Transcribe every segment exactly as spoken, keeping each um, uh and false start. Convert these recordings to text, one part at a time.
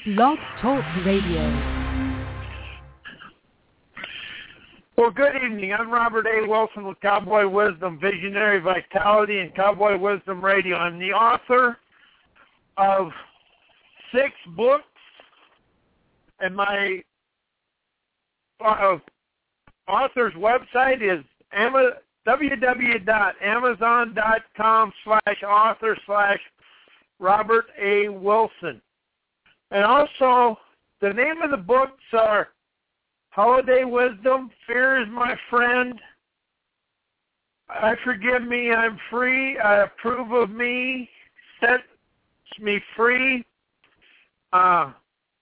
Blog Talk Radio. Well, good evening. I'm Robert A. Wilson with Cowboy Wisdom, Visionary Vitality, and Cowboy Wisdom Radio. I'm the author of six books, and my uh, author's website is w w w dot amazon dot com slash author slash Robert A. Wilson. And also, the name of the books are Holiday Wisdom, Fear is My Friend, I Forgive Me, I'm Free, I Approve of Me, Sets Me Free, uh,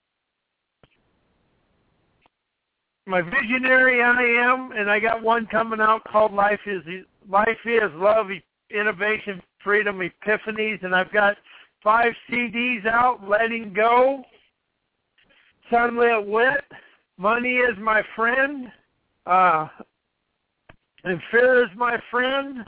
My Visionary I Am, and I got one coming out called Life is Life is Love, Innovation, Freedom, Epiphanies, and I've got five C Ds out, Letting Go, Sunlit Wit, Money is My Friend, uh, and Fear is My Friend.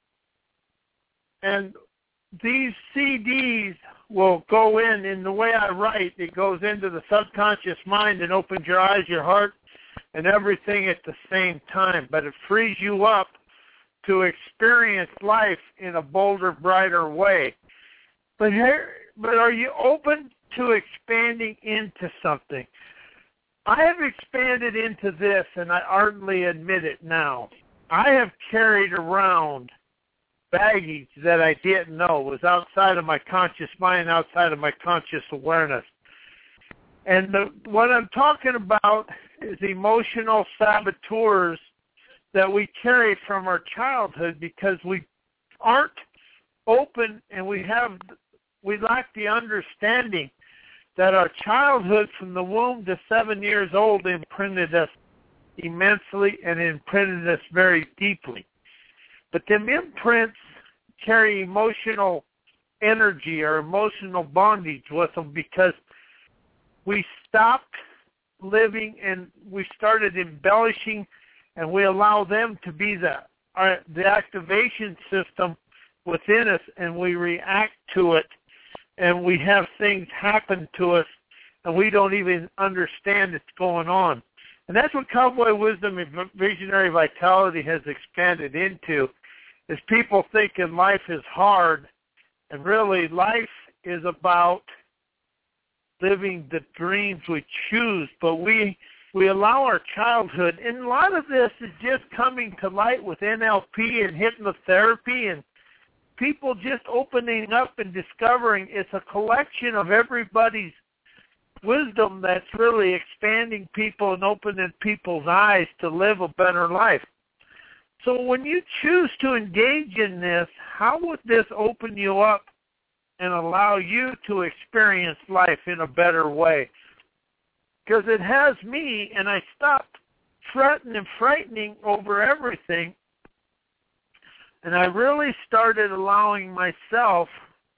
And these C Ds will go in, in the way I write, it goes into the subconscious mind and opens your eyes, your heart, and everything at the same time. But it frees you up to experience life in a bolder, brighter way. But here, but are you open to expanding into something? I have expanded into this, and I ardently admit it now. I have carried around baggage that I didn't know was outside of my conscious mind, outside of my conscious awareness. And the, what I'm talking about is emotional saboteurs that we carry from our childhood because we aren't open and we have we lack the understanding that our childhood from the womb to seven years old imprinted us immensely and imprinted us very deeply. But them imprints carry emotional energy or emotional bondage with them because we stopped living and we started embellishing, and we allow them to be the, our, the activation system within us, and we react to it. And we have things happen to us, and we don't even understand it's going on. And that's what Cowboy Wisdom and Visionary Vitality has expanded into, is people thinking life is hard, and really life is about living the dreams we choose. But we we allow our childhood, and a lot of this is just coming to light with N L P and hypnotherapy and people just opening up and discovering it's a collection of everybody's wisdom that's really expanding people and opening people's eyes to live a better life. So when you choose to engage in this, how would this open you up and allow you to experience life in a better way? Because it has me, and I stopped fretting and frightening over everything. And I really started allowing myself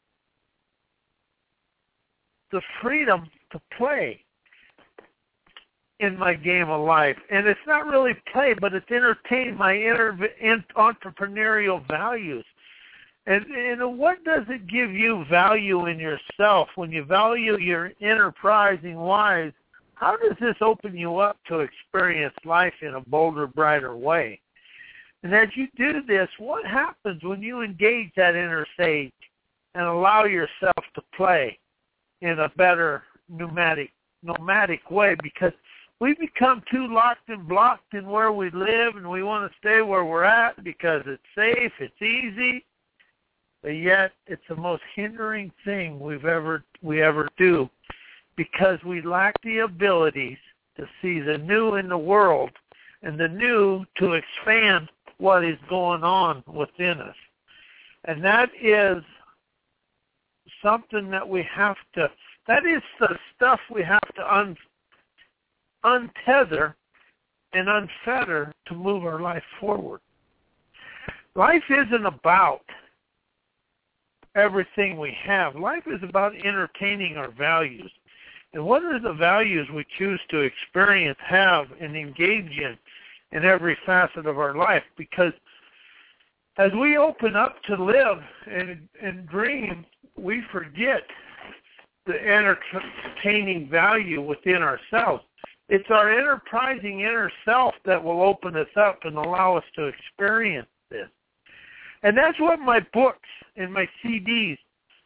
the freedom to play in my game of life. And it's not really play, but it's entertain my inner entrepreneurial values. And, and what does it give you value in yourself? When you value your enterprising wise, how does this open you up to experience life in a bolder, brighter way? And as you do this, what happens when you engage that inner sage and allow yourself to play in a better pneumatic, nomadic way? Because we become too locked and blocked in where we live, and we want to stay where we're at because it's safe, it's easy, but yet it's the most hindering thing we've ever we ever do, because we lack the abilities to see the new in the world and the new to expand what is going on within us. And that is something that we have to, that is the stuff we have to un, untether and unfetter to move our life forward. Life isn't about everything we have. Life is about entertaining our values. And what are the values we choose to experience, have, and engage in in every facet of our life? Because as we open up to live and, and dream, we forget the entertaining value within ourselves. It's our enterprising inner self that will open us up and allow us to experience this. And that's what my books and my C Ds,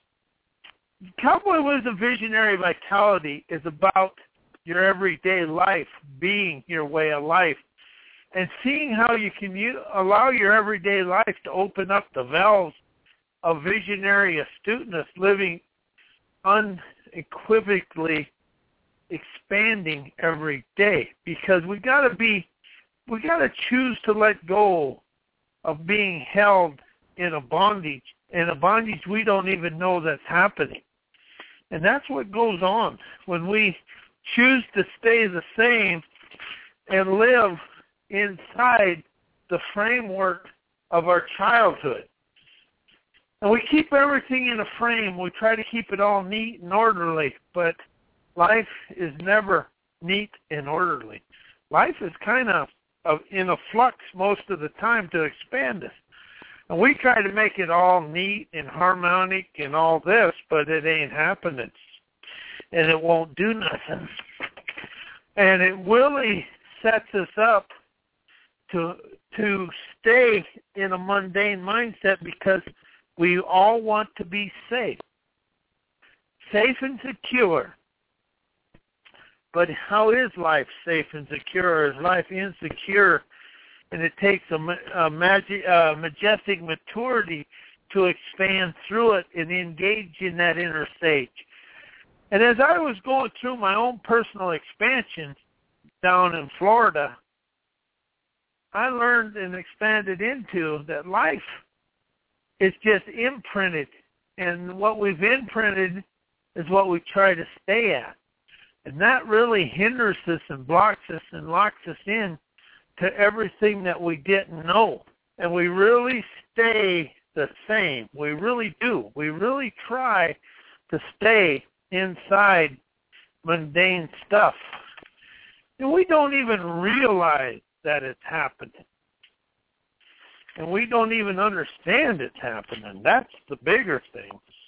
Cowboy Wisdom Visionary Vitality, is about your everyday life being your way of life and seeing how you can u- allow your everyday life to open up the valves of visionary astuteness, living unequivocally expanding every day. Because we got to be, we got to choose to let go of being held in a bondage, in a bondage we don't even know that's happening. And that's what goes on when we choose to stay the same and live inside the framework of our childhood. And we keep everything in a frame. We try to keep it all neat and orderly, but life is never neat and orderly. Life is kind of in a flux most of the time to expand us. And we try to make it all neat and harmonic and all this, but it ain't happening. And it won't do nothing. And it really sets us up to to stay in a mundane mindset because we all want to be safe. Safe and secure. But how is life safe and secure? Is life insecure? And it takes a, a magic, uh, majestic maturity to expand through it and engage in that inner stage. And as I was going through my own personal expansion down in Florida, I learned and expanded into that life is just imprinted. And what we've imprinted is what we try to stay at. And that really hinders us and blocks us and locks us in to everything that we didn't know. And we really stay the same. We really do. We really try to stay inside mundane stuff. And we don't even realize that it's happening. And we don't even understand it's happening. That's the bigger thing.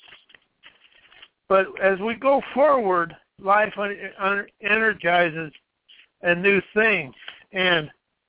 But as we go forward, life energizes a new thing. And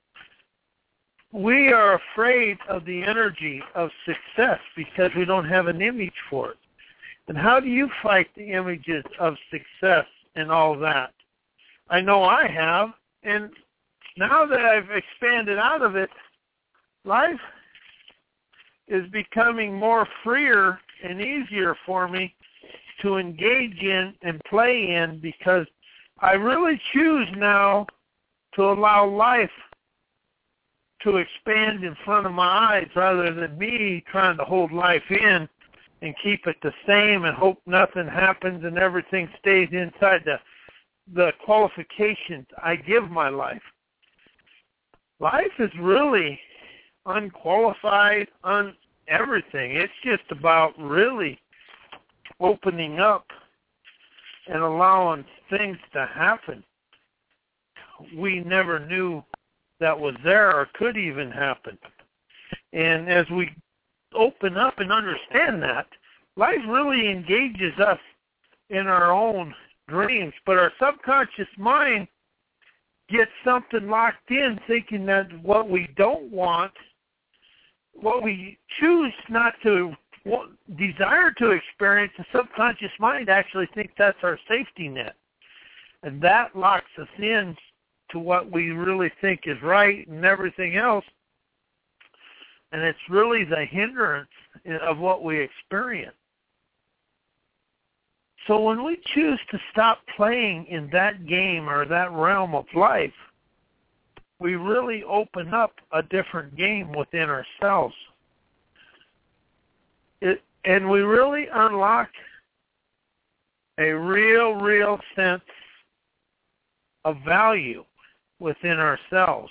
we are afraid of the energy of success because we don't have an image for it. And how do you fight the images of success and all that? I know I have. And now that I've expanded out of it, life is becoming more freer and easier for me to engage in and play in because I really choose now to allow life to expand in front of my eyes rather than me trying to hold life in and keep it the same and hope nothing happens and everything stays inside the the qualifications I give my life. Life is really unqualified, un everything. It's just about really opening up and allowing things to happen we never knew that was there or could even happen. And as we open up and understand that, life really engages us in our own dreams, but our subconscious mind gets something locked in thinking that what we don't want, what we choose not to want, desire to experience, the subconscious mind actually thinks that's our safety net. And that locks us in to what we really think is right and everything else. And it's really the hindrance of what we experience. So when we choose to stop playing in that game or that realm of life, we really open up a different game within ourselves. It, and we really unlock a real, real sense of value within ourselves.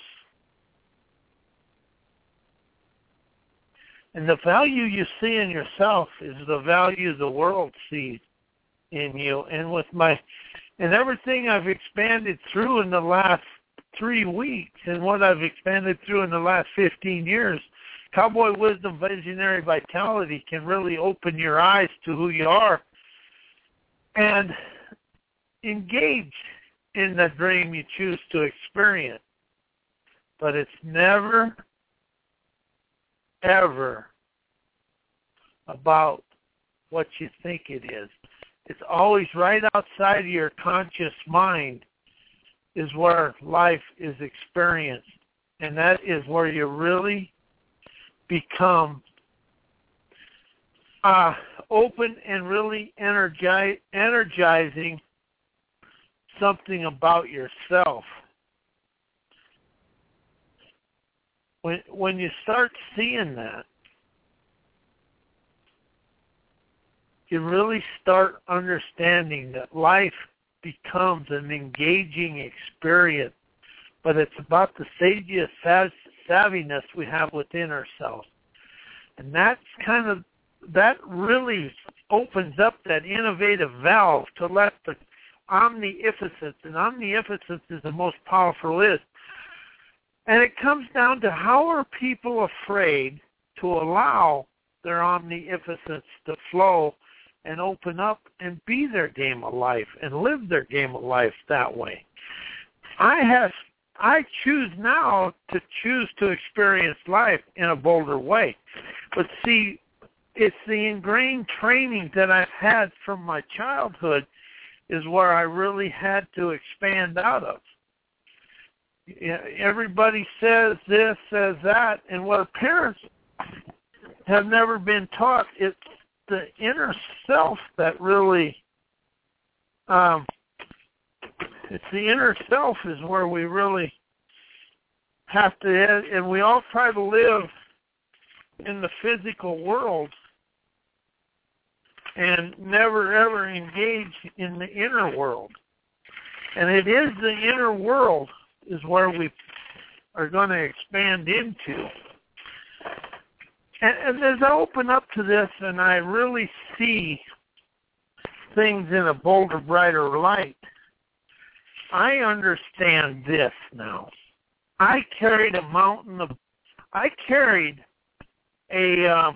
And the value you see in yourself is the value the world sees in you. And with my, and everything I've expanded through in the last three weeks and what I've expanded through in the last fifteen years, Cowboy Wisdom Visionary Vitality can really open your eyes to who you are and engage in the dream you choose to experience. But it's never, ever about what you think it is. It's always right outside of your conscious mind is where life is experienced. And that is where you really become uh, open and really energize, energizing something about yourself. When, when you start seeing that, you really start understanding that life becomes an engaging experience, but it's about the sage savviness we have within ourselves. And that's kind of, that really opens up that innovative valve to let the omnificence, and omnificence is the most powerful is. And it comes down to how are people afraid to allow their omnificence to flow and open up and be their game of life and live their game of life that way. I have, I choose now to choose to experience life in a bolder way. But see, it's the ingrained training that I've had from my childhood is where I really had to expand out of. Everybody says this, says that, and what parents have never been taught, it's the inner self that really, um, it's the inner self is where we really have to, and we all try to live in the physical world and never ever engage in the inner world. And it is the inner world is where we are going to expand into. And, and as I open up to this and I really see things in a bolder, brighter light, I understand this now. I carried a mountain of, I carried a, uh,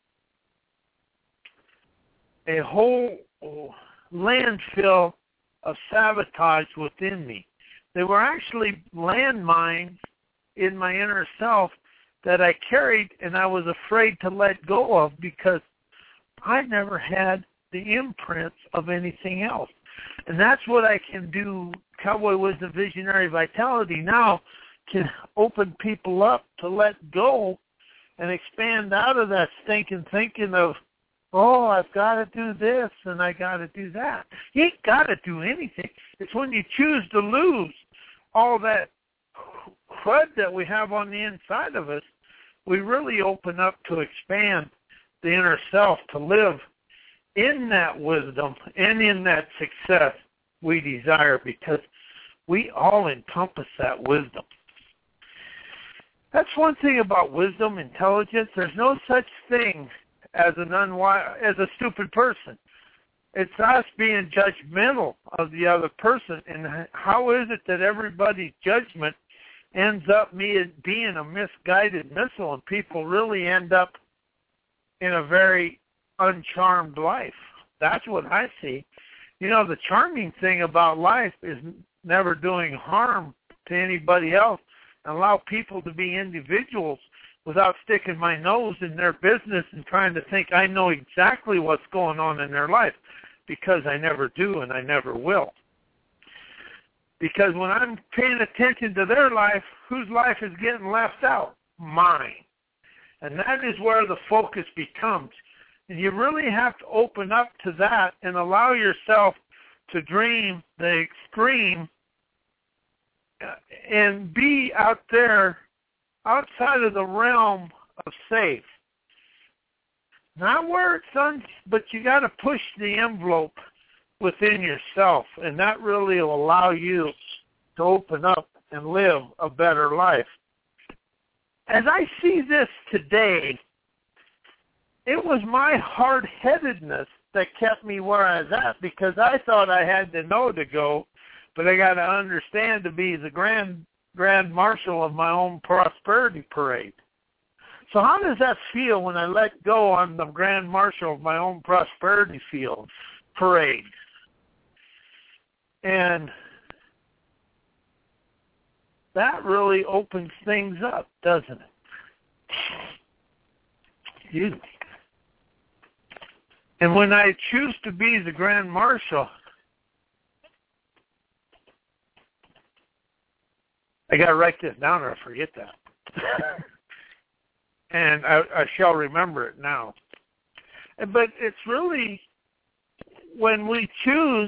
a whole landfill of sabotage within me. They were actually landmines in my inner self that I carried and I was afraid to let go of because I never had the imprints of anything else. And that's what I can do. Cowboy Wisdom Visionary Vitality now can open people up to let go and expand out of that stinking thinking of, oh, I've got to do this and I got to do that. You ain't got to do anything. It's when you choose to lose all that crud that we have on the inside of us, we really open up to expand the inner self to live in that wisdom and in that success we desire because we all encompass that wisdom. That's one thing about wisdom, intelligence. There's no such thing as an unwise, as a stupid person. It's us being judgmental of the other person. And how is it that everybody's judgment ends up being a misguided missile and people really end up in a very uncharmed life? That's what I see. You know, the charming thing about life is never doing harm to anybody else and allow people to be individuals without sticking my nose in their business and trying to think I know exactly what's going on in their life, because I never do and I never will. Because when I'm paying attention to their life, whose life is getting left out? Mine. And that is where the focus becomes. And you really have to open up to that and allow yourself to dream the extreme and be out there outside of the realm of safe. Not where it's un, but you got to push the envelope within yourself, and that really will allow you to open up and live a better life. As I see this today, it was my hard-headedness that kept me where I was at, because I thought I had to know to go, but I got to understand to be the grand grand marshal of my own prosperity parade. So how does that feel when I let go on the grand marshal of my own prosperity field parade? And that really opens things up, doesn't it? Excuse me. And when I choose to be the Grand Marshal, I got to write this down or I forget that. And I, I shall remember it now. But it's really, when we choose,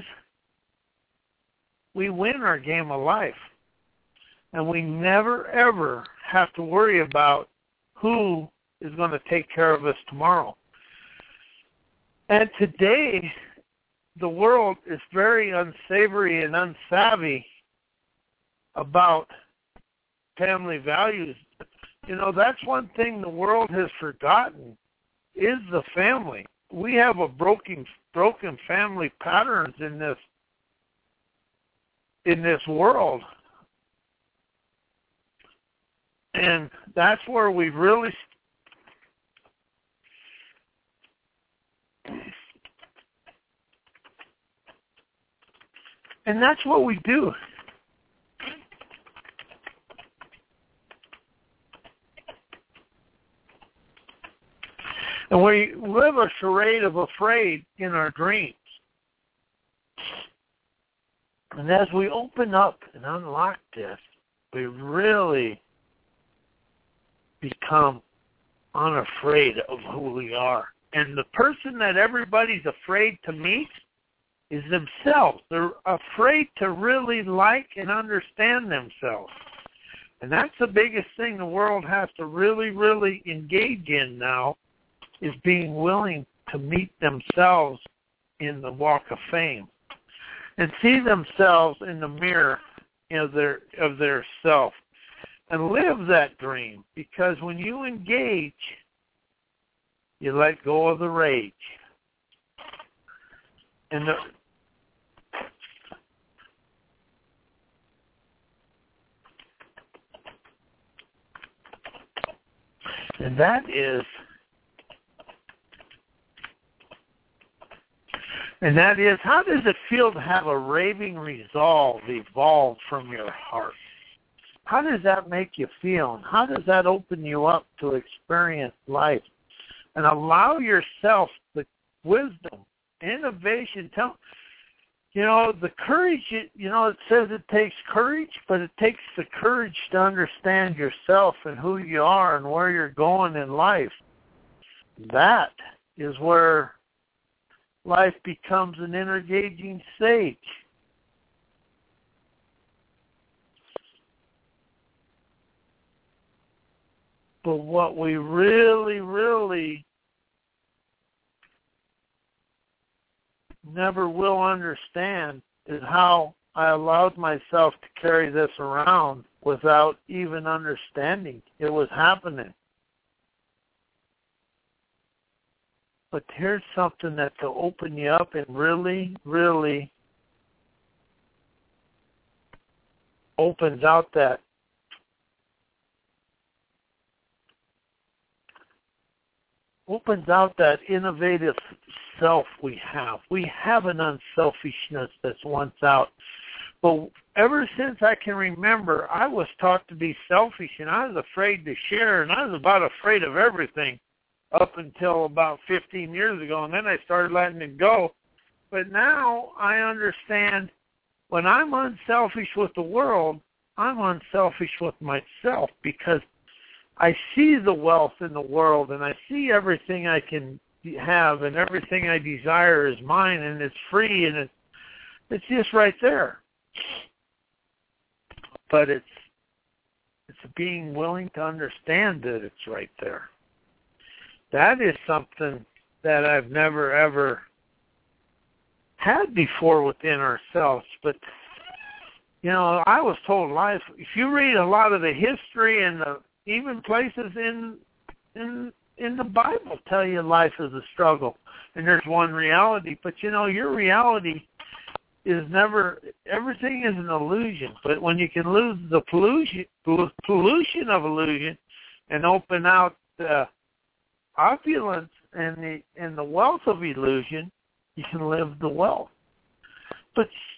we win our game of life. And we never, ever have to worry about who is going to take care of us tomorrow. And today, the world is very unsavory and unsavvy about family values. You know, that's one thing the world has forgotten, is the family. We have a broken broken family patterns in this in this world. And that's where we really And that's what we do. And we live a charade of afraid in our dreams. And as we open up and unlock this, we really become unafraid of who we are. And the person that everybody's afraid to meet is themselves. They're afraid to really like and understand themselves. And that's the biggest thing the world has to really, really engage in now, is being willing to meet themselves in the walk of fame and see themselves in the mirror of their of their self and live that dream. Because when you engage, you let go of the rage. And the And that is, and that is, how does it feel to have a raving resolve evolve from your heart? How does that make you feel? And how does that open you up to experience life and allow yourself the wisdom, innovation? Tell, you know, the courage, you know, it says it takes courage, but it takes the courage to understand yourself and who you are and where you're going in life. That is where life becomes an engaging stage. But what we really, really never will understand is how I allowed myself to carry this around without even understanding it was happening. But here's something that to open you up and really, really opens out that opens out that innovative self we have. We have an unselfishness that's once out. But ever since I can remember, I was taught to be selfish, and I was afraid to share, and I was about afraid of everything up until about fifteen years ago, and then I started letting it go. But now I understand when I'm unselfish with the world, I'm unselfish with myself, because I see the wealth in the world, and I see everything I can have, and everything I desire is mine, and it's free, and it's, it's just right there. But it's it's being willing to understand that it's right there. That is something that I've never, ever had before within ourselves. But, you know, I was told life, if you read a lot of the history and the even places in in in the Bible tell you life is a struggle, and there's one reality. But, you know, your reality is never, everything is an illusion. But when you can lose the pollution, pollution of illusion and open out the opulence and the and the wealth of illusion, you can live the wealth. But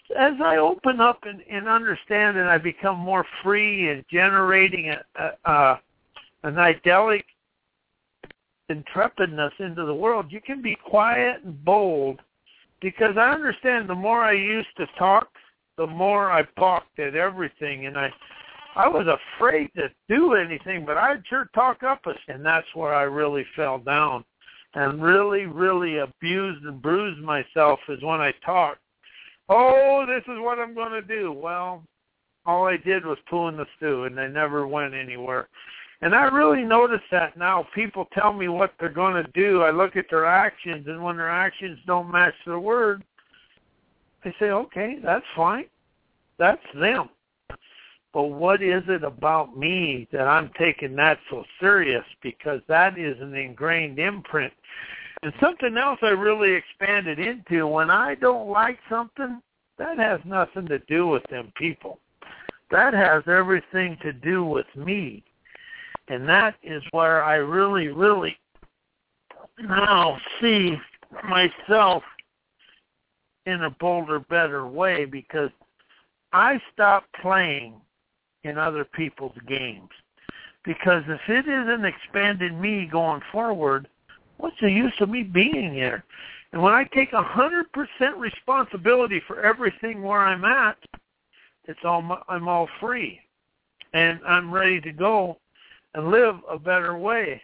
as I open up and, and understand and I become more free and generating a, a, a, an idyllic intrepidness into the world, you can be quiet and bold, because I understand the more I used to talk, the more I balked at everything, and I I was afraid to do anything, but I'd sure talk up us, and that's where I really fell down and really, really abused and bruised myself is when I talked. Oh, this is what I'm going to do. Well, all I did was poo in the stew, and I never went anywhere. And I really notice that now. People tell me what they're going to do. I look at their actions, and when their actions don't match their words, I say, okay, that's fine. That's them. But what is it about me that I'm taking that so serious? Because that is an ingrained imprint. And something else I really expanded into, when I don't like something, that has nothing to do with them people. That has everything to do with me. And that is where I really, really now see myself in a bolder, better way, because I stopped playing in other people's games. Because if it isn't expanding me going forward, what's the use of me being here? And when I take one hundred percent responsibility for everything where I'm at, it's all I'm all free. And I'm ready to go and live a better way.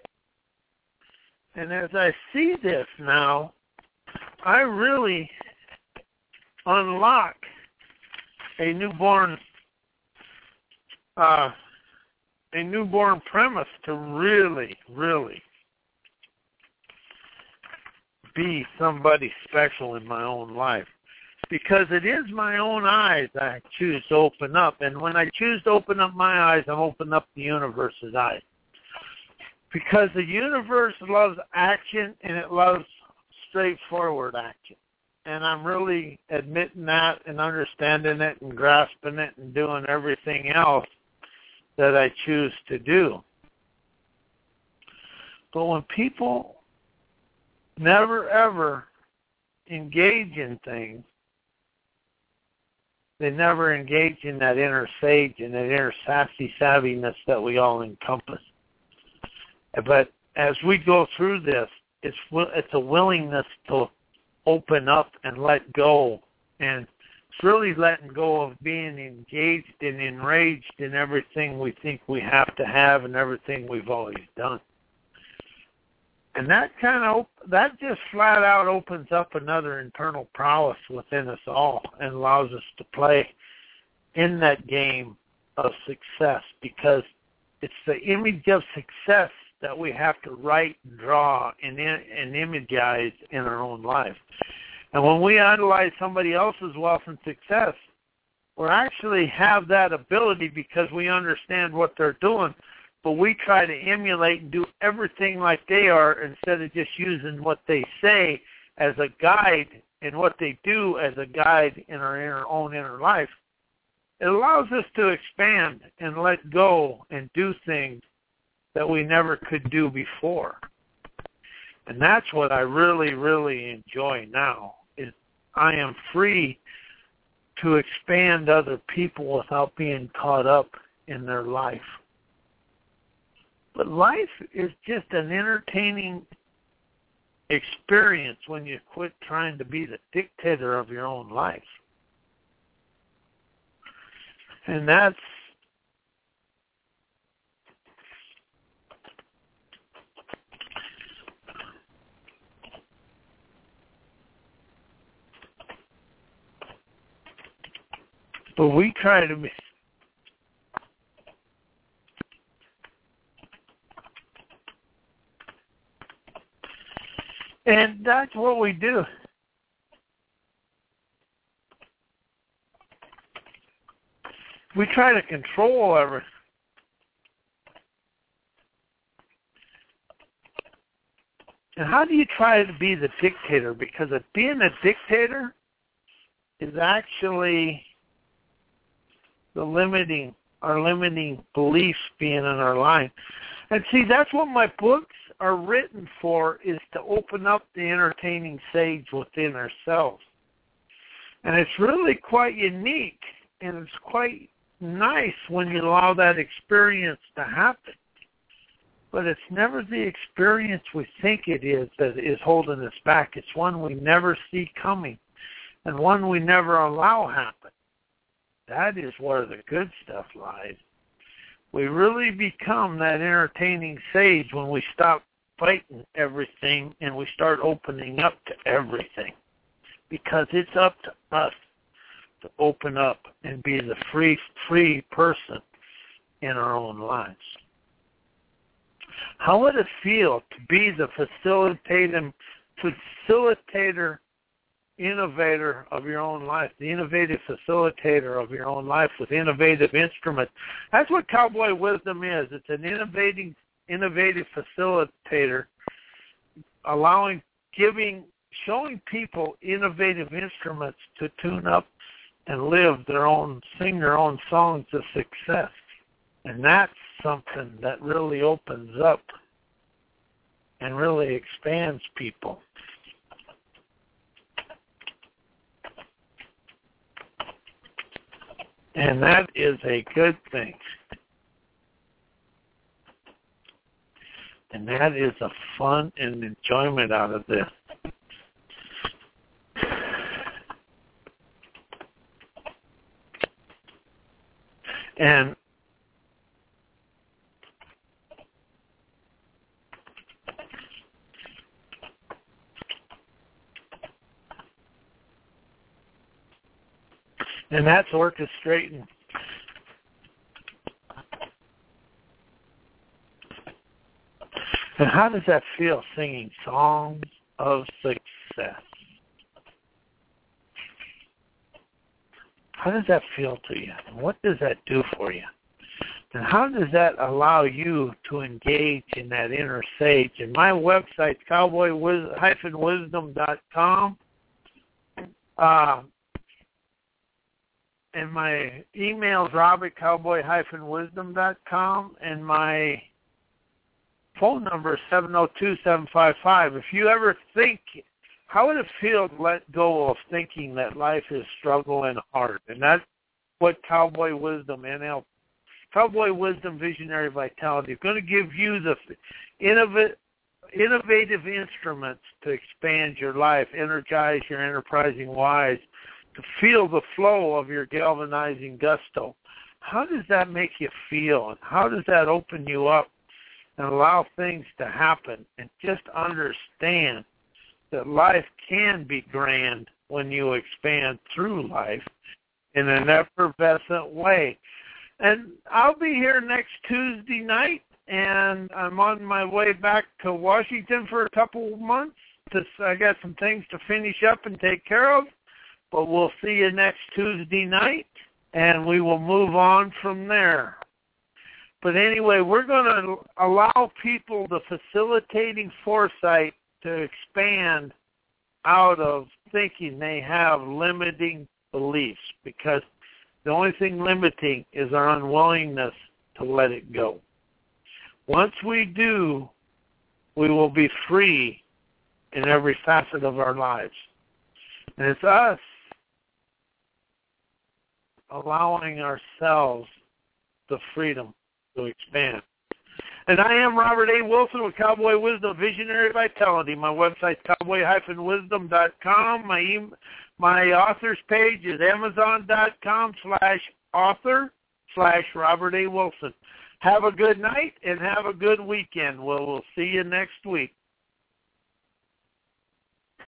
And as I see this now, I really unlock a newborn uh, a newborn premise to really, really be somebody special in my own life. Because it is my own eyes I choose to open up. And when I choose to open up my eyes, I'm opening up the universe's eyes. Because the universe loves action, and it loves straightforward action. And I'm really admitting that and understanding it and grasping it and doing everything else that I choose to do. But when people never, ever engage in things, they never engage in that inner sage and that inner sassy savviness that we all encompass. But as we go through this, it's it's a willingness to open up and let go. And it's really letting go of being engaged and enraged in everything we think we have to have and everything we've always done. And that kind of, that just flat out opens up another internal prowess within us all and allows us to play in that game of success, because it's the image of success that we have to write and draw and, and imagize in our own life. And when we idolize somebody else's wealth and success, we actually have that ability because we understand what they're doing. But we try to emulate and do everything like they are instead of just using what they say as a guide and what they do as a guide in our inner, own inner life. It allows us to expand and let go and do things that we never could do before. And that's what I really, really enjoy now, is I am free to expand other people without being caught up in their life. But life is just an entertaining experience when you quit trying to be the dictator of your own life. And that's but we try to be and that's what we do. We try to control everything. And how do you try to be the dictator? Because if being a dictator is actually the limiting, our limiting beliefs being in our life. And see, that's what my books are written for, is to open up the entertaining sage within ourselves. And it's really quite unique, and it's quite nice when you allow that experience to happen. But it's never the experience we think it is that is holding us back. It's one we never see coming, and one we never allow happen. That is where the good stuff lies. We really become that entertaining sage when we stop fighting everything and we start opening up to everything. Because it's up to us to open up and be the free, free person in our own lives. How would it feel to be the facilitator, facilitator, innovator of your own life, the innovative facilitator of your own life with innovative instruments? That's what Cowboy Wisdom is. It's an innovating, innovative facilitator, allowing, giving, showing people innovative instruments to tune up and live their own, sing their own songs of success. And that's something that really opens up and really expands people. And that is a good thing. And that is a fun and enjoyment out of this. And and that's orchestrating. And how does that feel, singing songs of success? How does that feel to you? And what does that do for you? And how does that allow you to engage in that inner sage? And my website's cowboy wisdom dot com. Uh, and my email's rob at cowboy wisdom dot com. And my phone number is seven oh two, seven five five. If you ever think, how would it feel to let go of thinking that life is struggle and hard? And that's what Cowboy Wisdom N L, Cowboy Wisdom Visionary Vitality is going to give you the innovative, innovative instruments to expand your life, energize your enterprising wise, to feel the flow of your galvanizing gusto. How does that make you feel? And how does that open you up and allow things to happen? And just understand that life can be grand when you expand through life in an effervescent way. And I'll be here next Tuesday night, and I'm on my way back to Washington for a couple of months. I got some things to finish up and take care of, but we'll see you next Tuesday night, and we will move on from there. But anyway, we're going to allow people the facilitating foresight to expand out of thinking they have limiting beliefs, because the only thing limiting is our unwillingness to let it go. Once we do, we will be free in every facet of our lives. And it's us allowing ourselves the freedom to expand. And I am Robert A. Wilson with Cowboy Wisdom Visionary Vitality. My website's cowboy wisdom dot com. My e- my author's page is amazon dot com slash author slash Robert A. Wilson. Have a good night and have a good weekend. We'll, we'll see you next week.